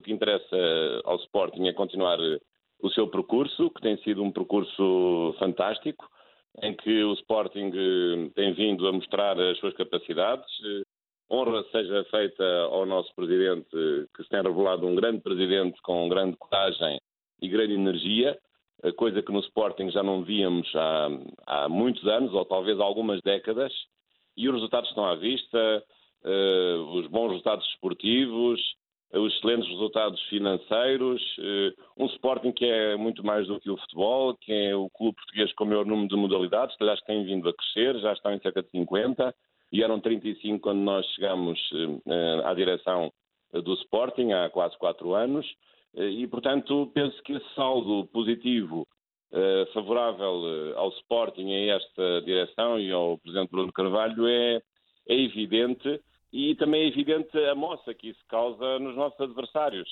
O que interessa ao Sporting é continuar o seu percurso, que tem sido um percurso fantástico, em que o Sporting tem vindo a mostrar as suas capacidades. Honra seja feita ao nosso presidente, que se tem revelado um grande presidente com grande coragem e grande energia, coisa que no Sporting já não víamos há muitos anos, ou talvez há algumas décadas, e os resultados estão à vista, os bons resultados esportivos, os excelentes resultados financeiros, um Sporting que é muito mais do que o futebol, que é o clube português com o maior número de modalidades, que aliás tem vindo a crescer, já estão em cerca de 50, e eram 35 quando nós chegámos à direção do Sporting, há quase 4 anos, e portanto penso que esse saldo positivo favorável ao Sporting, a esta direção e ao Presidente Bruno Carvalho é evidente, e também é evidente a moça que isso causa nos nossos adversários.